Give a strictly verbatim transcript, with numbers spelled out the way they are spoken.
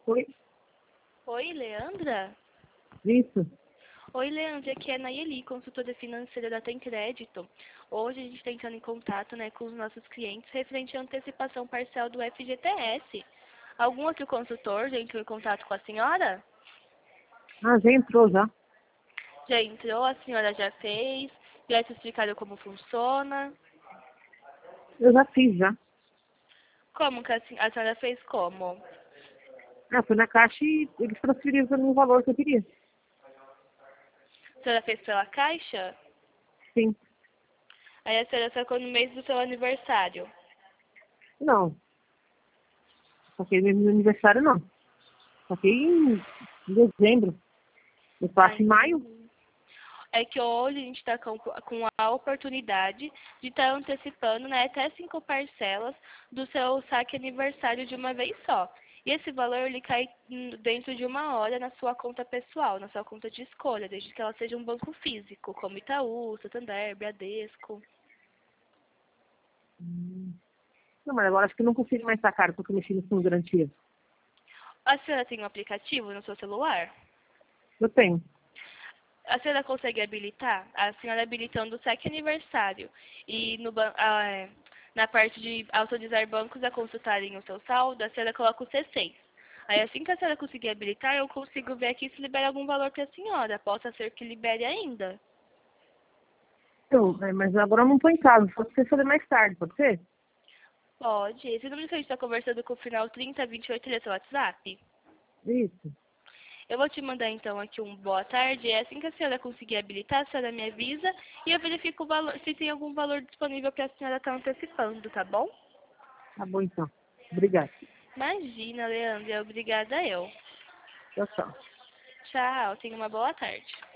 Oi, Oi, Leandra? isso. Oi, Leandra, aqui é a Nayeli, consultora financeira da Tem Crédito. Hoje a gente está entrando em contato, né, com os nossos clientes referente à antecipação parcial do F G T S. Algum outro consultor já entrou em contato com a senhora? Ah, já entrou já. Já entrou, a senhora já fez, já te explicaram como funciona. Eu já fiz já. Como que a, sen- a senhora fez como? Ah, fui na caixa e eles transferiram para mim o valor que eu queria. A senhora fez pela Caixa? Sim. Aí a senhora sacou no mês do seu aniversário. Não. Saquei no meu aniversário, não. Saquei em dezembro. Eu Ah, faço em maio. entendi. É que hoje a gente está com, com a oportunidade de estar antecipando, né, até cinco parcelas do seu saque aniversário de uma vez só. E esse valor ele cai hum, dentro de uma hora na sua conta pessoal, na sua conta de escolha, desde que ela seja um banco físico, como Itaú, Santander, Bradesco. Hum. Não, mas agora acho que não consigo mais sacar porque eu mexi no fundo de garantia. A senhora tem um aplicativo no seu celular? Eu tenho. A senhora consegue habilitar? A senhora habilitando o saque aniversário e no, ban- ah, é, na parte de autorizar bancos a consultarem o seu saldo, a senhora coloca o C seis. Aí assim que a senhora conseguir habilitar, eu consigo ver aqui se libera algum valor para a senhora. Possa ser que libere ainda. Eu, é, mas agora eu não estou em casa. Só se você fazer mais tarde, pode ser? Pode. Esse número que a gente está conversando com o final trinta, vinte e oito, ele é seu WhatsApp? Isso. Eu vou te mandar então aqui um boa tarde. É assim que a senhora conseguir habilitar, a senhora me avisa e eu verifico o valor, se tem algum valor disponível para a senhora estar antecipando, tá bom? Tá bom, então. Obrigada. Imagina, Leandra. Obrigada eu. Tchau, tchau. Tchau. Tenha uma boa tarde.